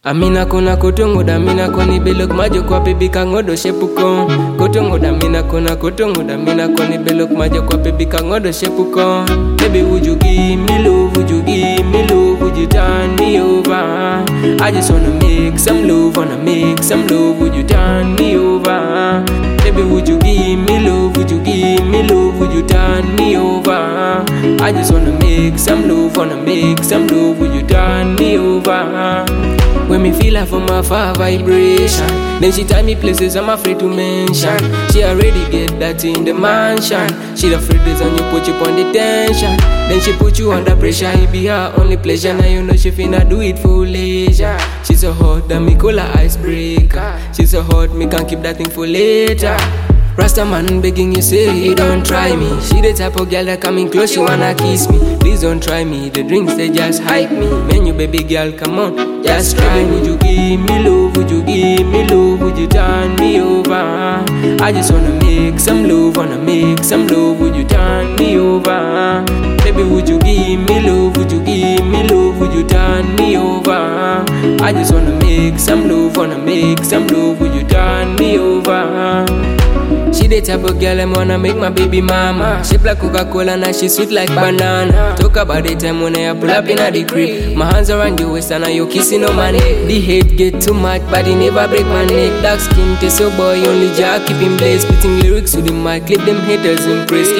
Amina kona kotongoda mina koni belok majo kwa baby kangodo shepukon. Kotongoda mina kona kotongoda mina koni belok majo kwa baby kangodo shepukon. Baby would you give me love, would you give me love, would you turn me over? I just wanna make some love, wanna make some love, would you turn me over? Baby would you give me love, would you give me love, would you turn me over? I just wanna make some love, wanna make some love, would you turn me over? When me feel her from afar vibration, then she tell me places I'm afraid to mention. She already get that in the mansion. She afraid there's on you put you on the tension. Then she put you under pressure, it be her only pleasure. Now you know she finna do it for leisure. She's so hot that me call her icebreaker. She's so hot me can't keep that thing for later. Rasta man begging you say don't try me. She the type of girl that coming close, she wanna kiss me. Please don't try me, the drinks they just hype me. Man you baby girl come on, just try me. Would you give me love, would you give me love, would you turn me over? I just wanna make some love, wanna make some love, would you turn me over? Baby would you give me love, would you give me love, would you turn me over? I just wanna make some love, wanna make some love, would you turn me over? She the type of girl I wanna make my baby mama. Shape like Coca-Cola, now she sweet like banana. Talk about the time when I pull up in the crib. My hands around your waist and now you kissing on my neck. The hate get too much, but it never break my neck. Dark skin, taste so boy, only Jack keep him blaze. Spitting lyrics to the mic, clip them haters impressed.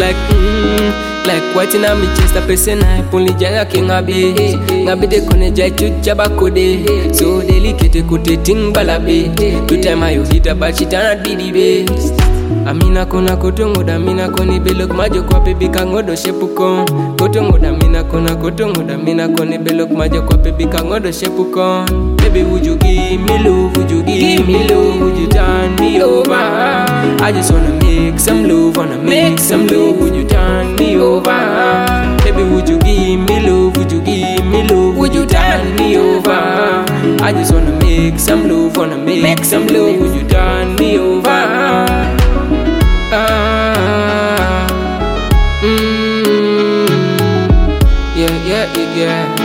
Like what in a me chest, a person I only Jack king a be. Nabi de kone jai chuchaba kode. So delicate kote ting balabe. Two time I hit a but she cannot be the best. Amina kona kotongoda mina koni belok majo kwa baby kangodo shepukon. Kotongoda mina kona kotongoda mina koni belok majo kwa baby kangodo shepukon. Baby would you give me love, would you give me love, would you turn me over? I just wanna make some love, wanna make some love, would you turn me over? Baby would you give me love, would you give me love, would you turn me over? I just wanna make some love, wanna make some love, would you turn me over? Yeah.